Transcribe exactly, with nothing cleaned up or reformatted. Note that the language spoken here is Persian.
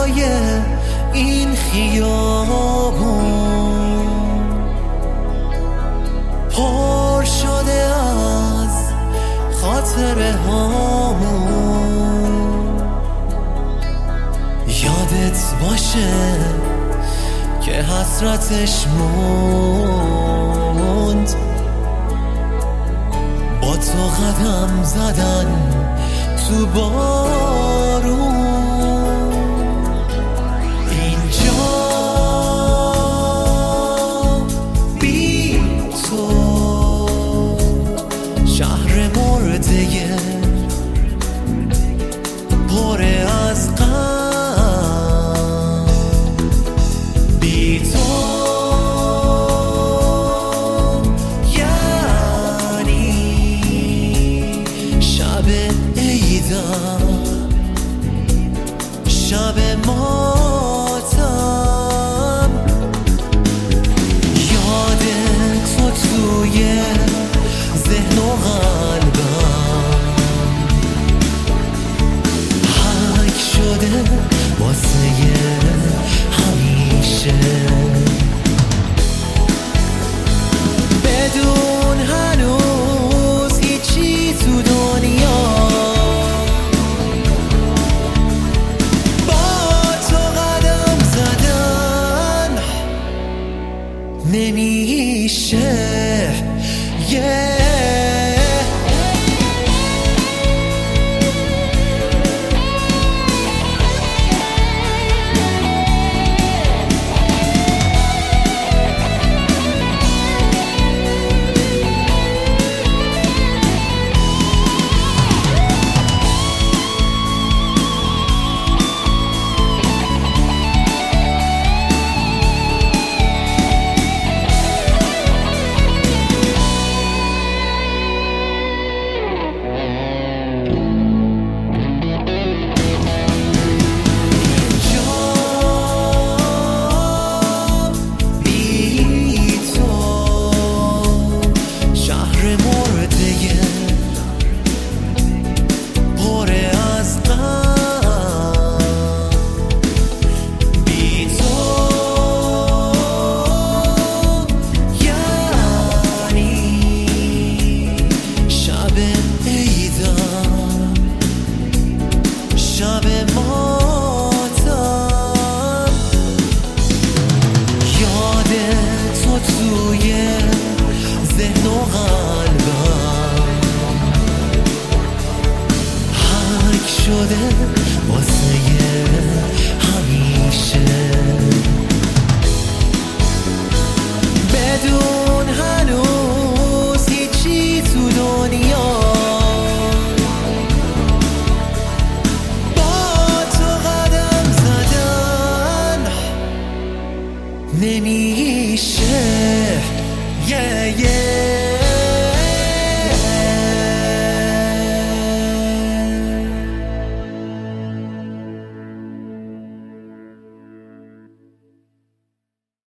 هوای این خیابون پر شده از خاطره هامون. یادت باشه که حسرتش موند، با تو قدم زدن تو بارون. اینجا بی تو شهر مرده پر از غم. بی تو یعنی شب عیدم، شب ماتم. یاد تو توی ذهن و قلبم حک شده واسه همیشه، بدون هنوز هیچی تو دنیا با تو قدم زدن نمیشه. yeah. شده واسه همیشه، بدون